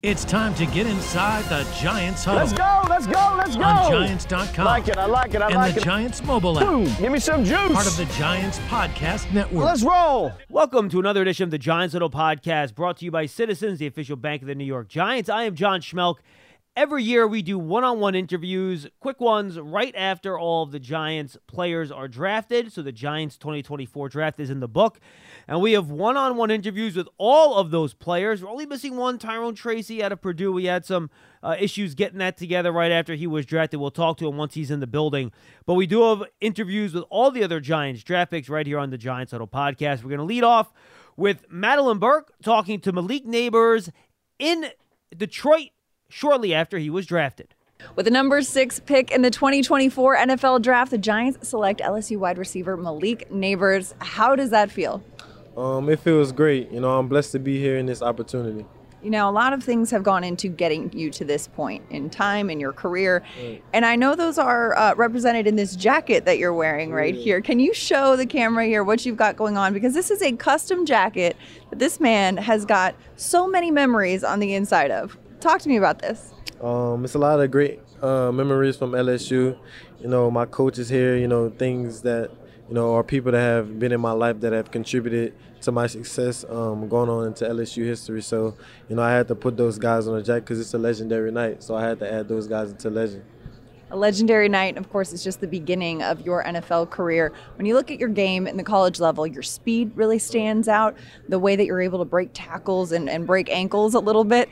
It's time to get inside the Giants home. Let's go, let's go, let's go. On Giants.com. I like it, I like it. And the Giants mobile app. Boom, give me some juice. Part of the Giants Podcast Network. Let's roll. Welcome to another edition of the Giants Huddle Podcast, brought to you by Citizens, the official bank of the New York Giants. I am John Schmelk. Every year we do one-on-one interviews, quick ones, right after all of the Giants players are drafted. So the Giants 2024 draft is in the book. And we have one-on-one interviews with all of those players. We're only missing one, Tyrone Tracy out of Purdue. We had some issues getting that together right after he was drafted. We'll talk to him once he's in the building. But we do have interviews with all the other Giants draft picks right here on the Giants Huddle Podcast. We're going to lead off with Madeline Burke talking to Malik Nabers in Detroit shortly after he was drafted. With the number 6 pick in the 2024 NFL Draft, the Giants select LSU wide receiver Malik Nabers. How does that feel? It feels great. You know, I'm blessed to be here in this opportunity. You know, a lot of things have gone into getting you to this point in time in your career. Right. And I know those are represented in this jacket that you're wearing right here. Can you show the camera here what you've got going on? Because this is a custom jacket that this man has got so many memories on the inside of. Talk to me about this. It's a lot of great memories from LSU. You know, my coaches here, you know, things that, you know, are people that have been in my life that have contributed to my success going on into LSU history. So, you know, I had to put those guys on a jacket because it's a legendary night. So I had to add those guys into legend. A legendary night, of course, is just the beginning of your NFL career. When you look at your game in the college level, your speed really stands out, the way that you're able to break tackles and break ankles a little bit.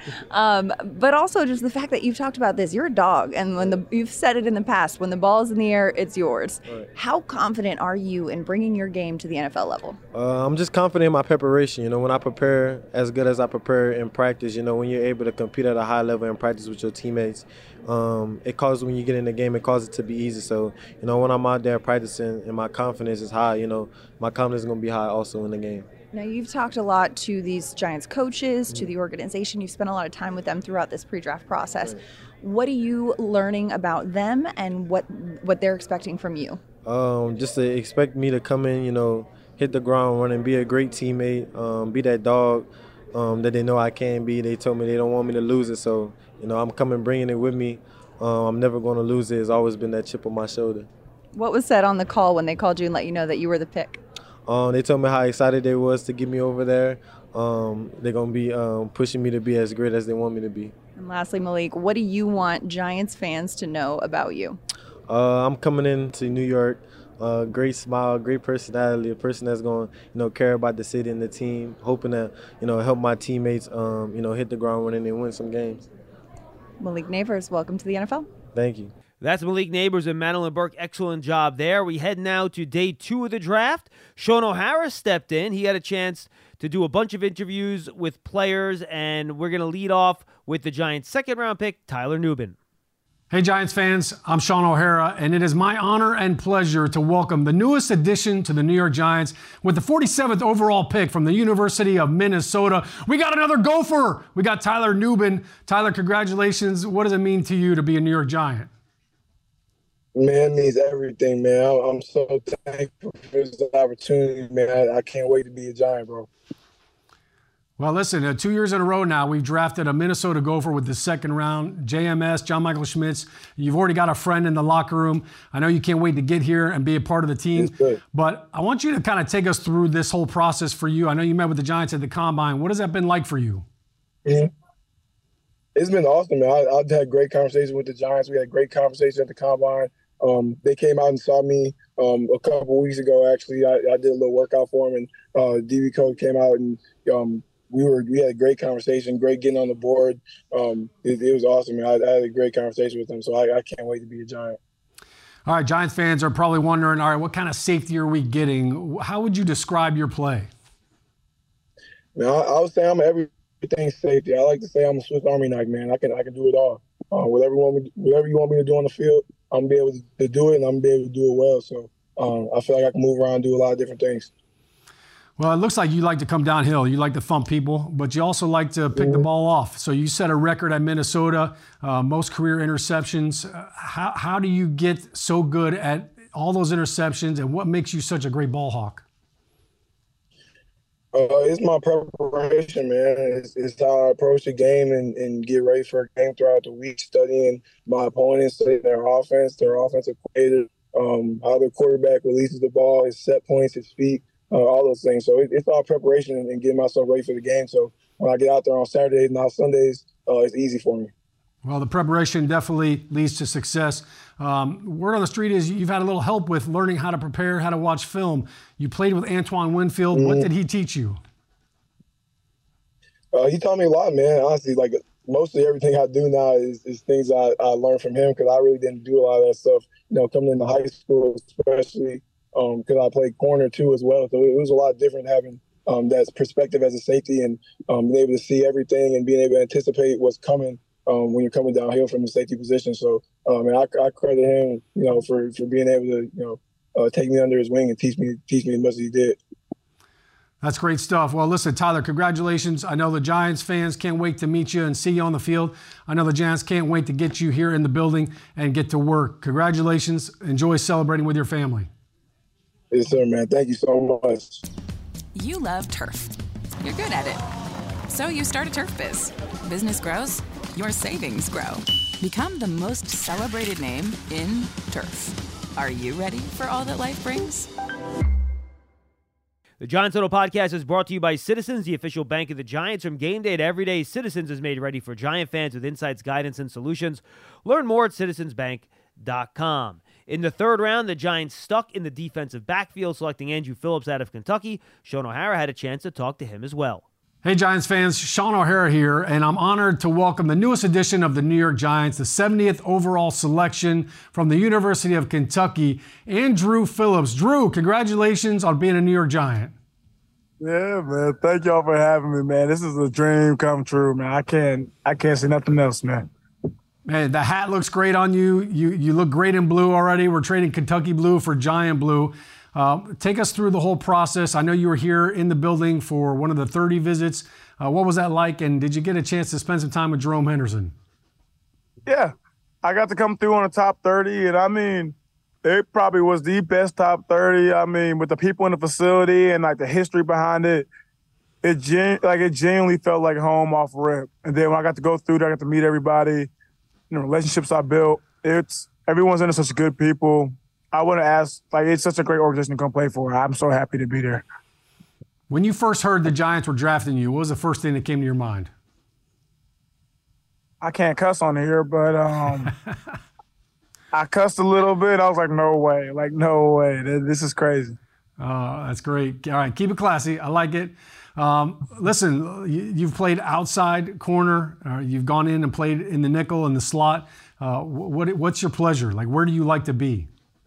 But also just the fact that you've talked about this. You're a dog, and when you've said it in the past, when the ball is in the air, it's yours. Right. How confident are you in bringing your game to the NFL level? I'm just confident in my preparation. You know, when I prepare as good as I prepare in practice, you know, when you're able to compete at a high level in practice with your teammates, it causes, when you get in the game, it causes it to be easy. So, you know, when I'm out there practicing and my confidence is high, you know, my confidence is going to be high also in the game. Now, you've talked a lot to these Giants coaches, to the organization. You've spent a lot of time with them throughout this pre-draft process. Right. What are you learning about them and what they're expecting from you? Just to expect me to come in, you know, hit the ground running, be a great teammate, be that dog that they know I can be. They told me they don't want me to lose it, so, you know, I'm coming bringing it with me. I'm never going to lose it. It's always been that chip on my shoulder. What was said on the call when they called you and let you know that you were the pick? They told me how excited they was to get me over there. They're going to be pushing me to be as great as they want me to be. And lastly, Malik, what do you want Giants fans to know about you? I'm coming into New York. Great smile, great personality, a person that's going to, you know, care about the city and the team, hoping to, you know, help my teammates, you know, hit the ground running and win some games. Malik Nabers, welcome to the NFL. Thank you. That's Malik Nabers and Madeline Burke. Excellent job there. We head now to day 2 of the draft. Sean O'Hara stepped in. He had a chance to do a bunch of interviews with players, and we're going to lead off with the Giants' second-round pick, Tyler Nubin. Hey, Giants fans, I'm Sean O'Hara, and it is my honor and pleasure to welcome the newest addition to the New York Giants with the 47th overall pick from the University of Minnesota. We got another Gopher. We got Tyler Nubin. Tyler, congratulations. What does it mean to you to be a New York Giant? Man, it means everything, man. I'm so thankful for this opportunity, man. I can't wait to be a Giant, bro. Well, listen, 2 years in a row now, we've drafted a Minnesota Gopher with the second round. JMS, John Michael Schmitz. You've already got a friend in the locker room. I know you can't wait to get here and be a part of the team. But I want you to kind of take us through this whole process for you. I know you met with the Giants at the Combine. What has that been like for you? Mm-hmm. It's been awesome, man. I've had great conversations with the Giants. We had great conversations at the Combine. They came out and saw me a couple weeks ago, actually. I did a little workout for them, and DB coach came out and we had a great conversation, great getting on the board. It was awesome, man. I had a great conversation with them, so I can't wait to be a Giant. All right, Giants fans are probably wondering, all right, what kind of safety are we getting? How would you describe your play? Man, I would say I'm everything safety. I like to say I'm a Swiss Army knife, man. I can do it all. Whatever you want me to do on the field, I'm gonna be able to do it, and I'm gonna be able to do it well. So I feel like I can move around and do a lot of different things. Well, it looks like you like to come downhill. You like to thump people, but you also like to pick the ball off. So you set a record at Minnesota, most career interceptions. How do you get so good at all those interceptions, and what makes you such a great ball hawk? It's my preparation, man. It's how I approach the game and get ready for a game throughout the week, studying my opponents, studying their offensive creative, how the quarterback releases the ball, his set points, his feet, all those things. So it's all preparation and getting myself ready for the game. So when I get out there on Saturdays and on Sundays, it's easy for me. Well, the preparation definitely leads to success. Word on the street is you've had a little help with learning how to prepare, how to watch film. You played with Antoine Winfield. Mm-hmm. What did he teach you? He taught me a lot, man. Honestly, like mostly everything I do now is things I learned from him because I really didn't do a lot of that stuff, coming into high school, especially because I played corner too as well. So it was a lot different having that perspective as a safety and being able to see everything and being able to anticipate what's coming when you're coming downhill from the safety position. So, and I credit him, for being able to, take me under his wing and teach me as much as he did. That's great stuff. Well, listen, Tyler, congratulations. I know the Giants fans can't wait to meet you and see you on the field. I know the Giants can't wait to get you here in the building and get to work. Congratulations. Enjoy celebrating with your family. Yes, sir, man. Thank you so much. You love turf. You're good at it. So you start a turf biz. Business grows. Your savings grow. Become the most celebrated name in turf. Are you ready for all that life brings? The Giants Huddle Podcast is brought to you by Citizens, the official bank of the Giants. From game day to every day, Citizens is made ready for Giant fans with insights, guidance, and solutions. Learn more at citizensbank.com. In the third round, the Giants stuck in the defensive backfield, selecting Andrew Phillips out of Kentucky. Sean O'Hara had a chance to talk to him as well. Hey, Giants fans, Sean O'Hara here, and I'm honored to welcome the newest edition of the New York Giants, the 70th overall selection from the University of Kentucky, Andrew Phillips. Drew, congratulations on being a New York Giant. Yeah, man. Thank y'all for having me, man. This is a dream come true, man. I can't say nothing else, man. Man, the hat looks great on you. You look great in blue already. We're trading Kentucky blue for Giant blue. Take us through the whole process. I know you were here in the building for one of the 30 visits. What was that like, and did you get a chance to spend some time with Jerome Henderson? Yeah, I got to come through on the top 30, and I mean, it probably was the best top 30. I mean, with the people in the facility and like the history behind it, it genuinely felt like home off rip. And then when I got to go through there, I got to meet everybody, relationships I built. Everyone's in such good people. I want to ask, it's such a great organization to come play for. I'm so happy to be there. When you first heard the Giants were drafting you, what was the first thing that came to your mind? I can't cuss on here, but I cussed a little bit. I was like, no way. No way. This is crazy. That's great. All right, keep it classy. I like it. Listen, you've played outside corner. You've gone in and played in the nickel and the slot. What's your pleasure? Where do you like to be?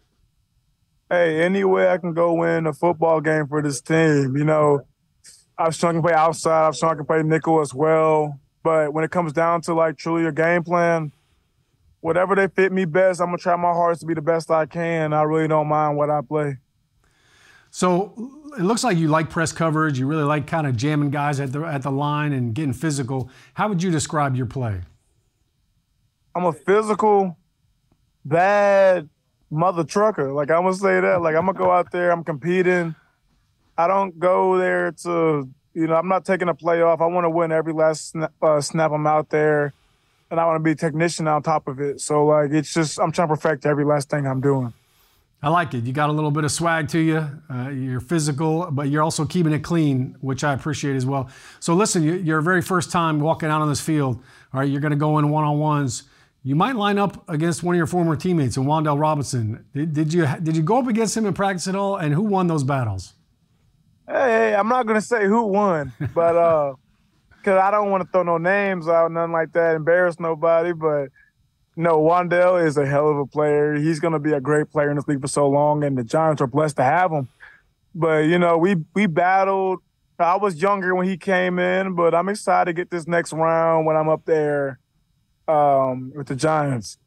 Hey, any way I can go win a football game for this team. I've shown I can play outside. I've shown I can play nickel as well. But when it comes down to truly a game plan, whatever they fit me best, I'm going to try my hardest to be the best I can. I really don't mind what I play. So it looks like you like press coverage. You really like kind of jamming guys at the line and getting physical. How would you describe your play? I'm a physical, bad mother trucker. I'm going to say that. I'm going to go out there. I'm competing. I don't go there to, I'm not taking a play off. I want to win every last snap I'm out there. And I want to be a technician on top of it. So, it's just, I'm trying to perfect every last thing I'm doing. I like it. You got a little bit of swag to you. You're physical, but you're also keeping it clean, which I appreciate as well. So listen, your very first time walking out on this field, all right, you're going to go in one-on-ones. You might line up against one of your former teammates, in Wan'Dale Robinson. Did you go up against him in practice at all, and who won those battles? Hey, I'm not going to say who won, but because I don't want to throw no names out, nothing like that, embarrass nobody, but no, Wan'Dale is a hell of a player. He's going to be a great player in this league for so long, and the Giants are blessed to have him. But, we battled. I was younger when he came in, but I'm excited to get this next round when I'm up there with the Giants.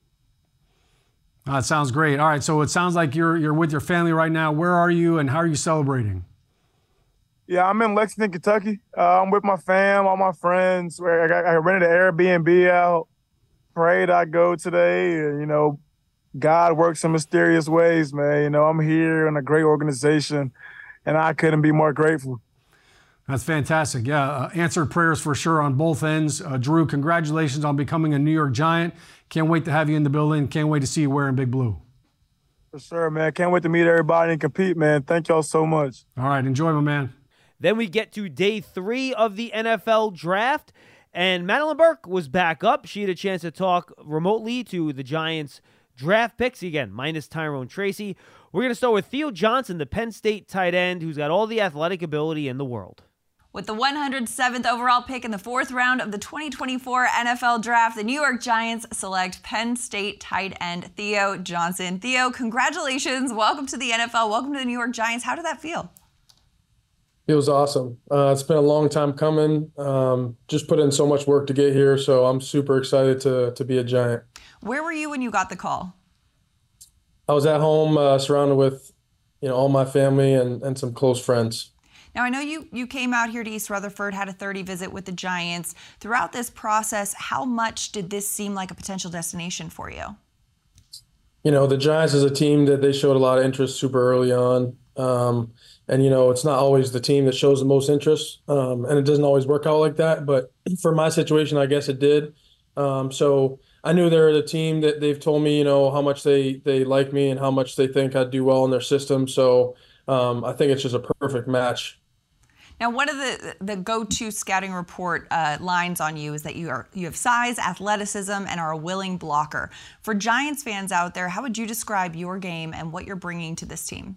That sounds great. All right, so it sounds like you're with your family right now. Where are you, and how are you celebrating? Yeah, I'm in Lexington, Kentucky. I'm with my fam, all my friends. I rented an Airbnb out. Prayed I go today. God works in mysterious ways, man. I'm here in a great organization, and I couldn't be more grateful. That's fantastic. Yeah, answered prayers for sure on both ends. Drew, congratulations on becoming a New York Giant. Can't wait to have you in the building. Can't wait to see you wearing big blue. For sure, man. Can't wait to meet everybody and compete, man. Thank y'all so much. All right, enjoy, my man. Then we get to day 3 of the NFL draft, and Madeline Burke was back up. She had a chance to talk remotely to the Giants draft picks, again, minus Tyrone Tracy. We're going to start with Theo Johnson, the Penn State tight end, who's got all the athletic ability in the world. With the 107th overall pick in the 4th round of the 2024 NFL Draft, the New York Giants select Penn State tight end Theo Johnson. Theo, congratulations. Welcome to the NFL. Welcome to the New York Giants. How did that feel? It was awesome. It's been a long time coming. Just put in so much work to get here, so I'm super excited to be a Giant. Where were you when you got the call? I was at home surrounded with all my family and some close friends. Now, I know you came out here to East Rutherford, had a 30 visit with the Giants. Throughout this process, how much did this seem like a potential destination for you? The Giants is a team that they showed a lot of interest super early on. And, it's not always the team that shows the most interest, and it doesn't always work out like that. But for my situation, I guess it did. So I knew they're the team that they've told me, how much they like me and how much they think I'd do well in their system. So I think it's just a perfect match. Now, one of the go-to scouting report lines on you is that you have size, athleticism, and are a willing blocker. For Giants fans out there, how would you describe your game and what you're bringing to this team?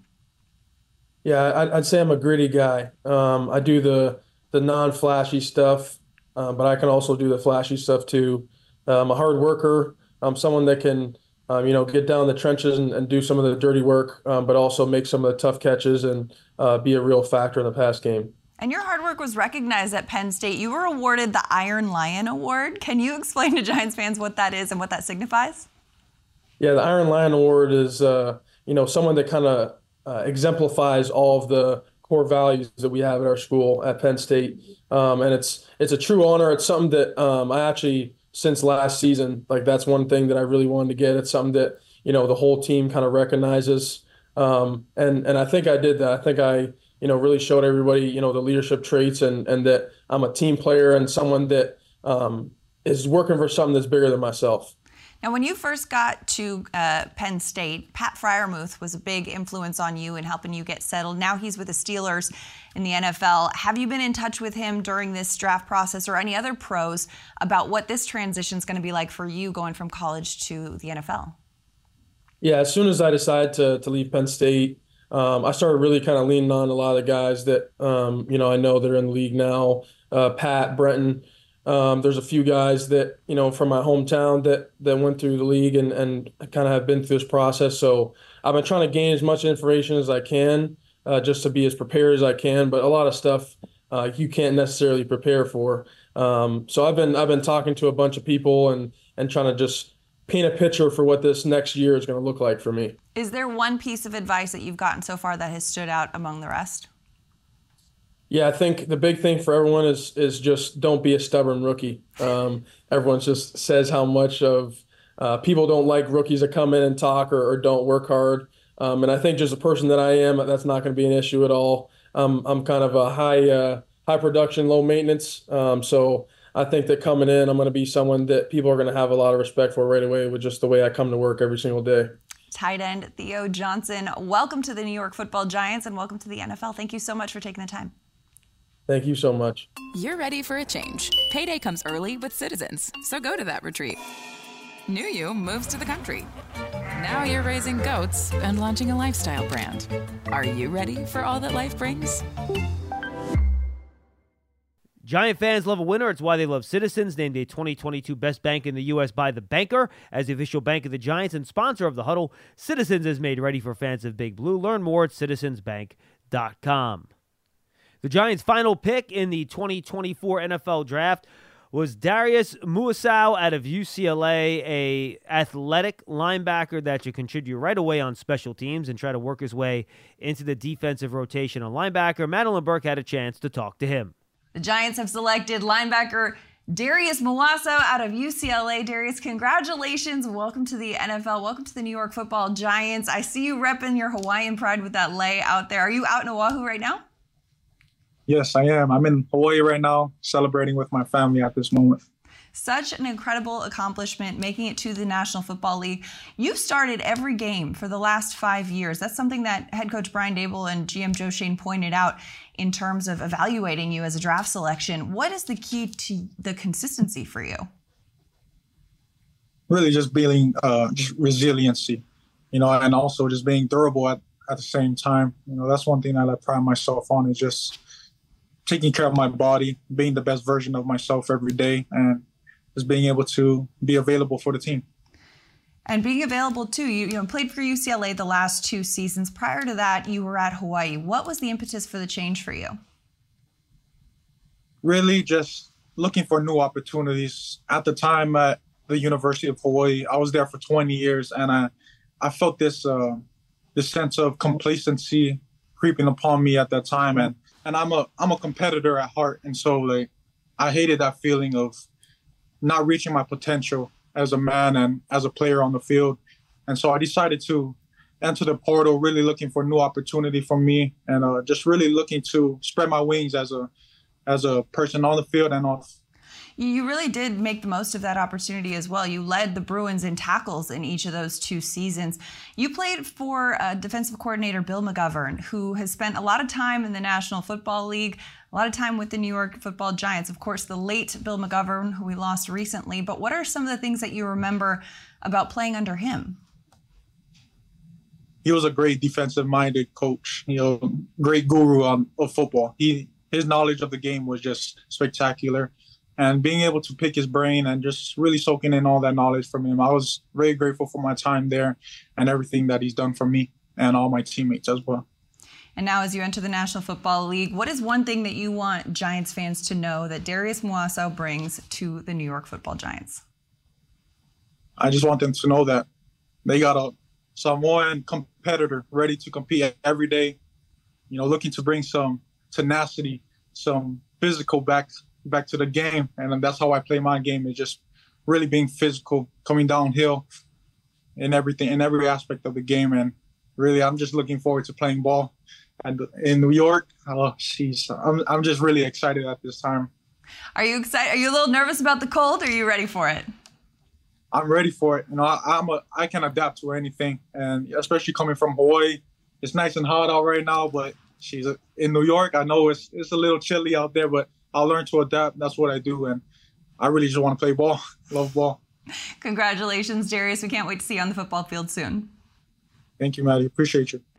Yeah, I'd say I'm a gritty guy. I do the non-flashy stuff, but I can also do the flashy stuff too. I'm a hard worker. I'm someone that can, get down in the trenches and do some of the dirty work, but also make some of the tough catches and be a real factor in the pass game. And your hard work was recognized at Penn State. You were awarded the Iron Lion Award. Can you explain to Giants fans what that is and what that signifies? Yeah, the Iron Lion Award is, someone that kind of exemplifies all of the core values that we have at our school at Penn State. And it's a true honor. It's something that I actually, since last season, that's one thing that I really wanted to get. It's something that, the whole team kind of recognizes. And I think I did that. I think I really showed everybody, the leadership traits and that I'm a team player and someone that is working for something that's bigger than myself. Now, when you first got to Penn State, Pat Freiermuth was a big influence on you in helping you get settled. Now he's with the Steelers in the NFL. Have you been in touch with him during this draft process or any other pros about what this transition is going to be like for you going from college to the NFL? Yeah, as soon as I decided to leave Penn State, I started really kind of leaning on a lot of the guys that, I know that are in the league now, Pat, Brenton. There's a few guys that, from my hometown that went through the league and kind of have been through this process. So I've been trying to gain as much information as I can just to be as prepared as I can. But a lot of stuff you can't necessarily prepare for. So I've been talking to a bunch of people and trying to just paint a picture for what this next year is going to look like for me. Is there one piece of advice that you've gotten so far that has stood out among the rest? Yeah, I think the big thing for everyone is just don't be a stubborn rookie. Everyone just says how much of people don't like rookies that come in and talk or don't work hard. And I think just a person that I am, that's not going to be an issue at all. I'm kind of a high production, low maintenance. So I think that coming in, I'm going to be someone that people are going to have a lot of respect for right away with just the way I come to work every single day. Tight end Theo Johnson, welcome to the New York Football Giants and welcome to the NFL. Thank you so much for taking the time. Thank you so much. You're ready for a change. Payday comes early with Citizens, so go to that retreat. New you moves to the country. Now you're raising goats and launching a lifestyle brand. Are you ready for all that life brings? Giant fans love a winner. It's why they love Citizens, named a 2022 Best Bank in the U.S. by The Banker. As the official bank of the Giants and sponsor of The Huddle, Citizens is made ready for fans of Big Blue. Learn more at citizensbank.com. The Giants' final pick in the 2024 NFL Draft was Darius Muasau out of UCLA, a athletic linebacker that should contribute right away on special teams and try to work his way into the defensive rotation on linebacker. Madeline Burke had a chance to talk to him. The Giants have selected linebacker Darius Muasau out of UCLA. Darius, congratulations. Welcome to the NFL. Welcome to the New York Football Giants. I see you repping your Hawaiian pride with that lei out there. Are you out in Oahu right now? Yes, I am. I'm in Hawaii right now, celebrating with my family at this moment. Such an incredible accomplishment, making it to the National Football League. You've started every game for the last 5 years. That's something that head coach Brian Daboll and GM Joe Schoen pointed out in terms of evaluating you as a draft selection. What is the key to the consistency for you? Really just being just resiliency, and also just being durable at the same time. That's one thing that I pride myself on, is just taking care of my body, being the best version of myself every day, and just being able to be available for the team. And being available too, you played for UCLA the last 2 seasons. Prior to that, you were at Hawaii. What was the impetus for the change for you? Really just looking for new opportunities. At the time at the University of Hawaii, I was there for 20 years, and I felt this sense of complacency creeping upon me at that time. And I'm a competitor at heart, and so I hated that feeling of not reaching my potential as a man and as a player on the field. And so I decided to enter the portal, really looking for new opportunity for me, and just really looking to spread my wings as a person on the field and off. You really did make the most of that opportunity as well. You led the Bruins in tackles in each of those 2 seasons. You played for defensive coordinator Bill McGovern, who has spent a lot of time in the National Football League, a lot of time with the New York Football Giants. Of course, the late Bill McGovern, who we lost recently. But what are some of the things that you remember about playing under him? He was a great defensive-minded coach, great guru of football. His knowledge of the game was just spectacular. And being able to pick his brain and just really soaking in all that knowledge from him, I was very grateful for my time there and everything that he's done for me and all my teammates as well. And now as you enter the National Football League, what is one thing that you want Giants fans to know that Darius Muasau brings to the New York Football Giants? I just want them to know that they got a Samoan competitor ready to compete every day, looking to bring some tenacity, some physical back to the game. And that's how I play my game, is just really being physical, coming downhill in everything, in every aspect of the game. And really, I'm just looking forward to playing ball. And in New York, I'm just really excited at this time. Are you excited? Are you a little nervous about the cold, or are you ready for it? I'm ready for it. I can adapt to anything, and especially coming from Hawaii, it's nice and hot out right now. But in New York, I know it's a little chilly out there, but I'll learn to adapt. That's what I do, and I really just want to play ball. Love ball. Congratulations, Darius. We can't wait to see you on the football field soon. Thank you, Maddie. Appreciate you.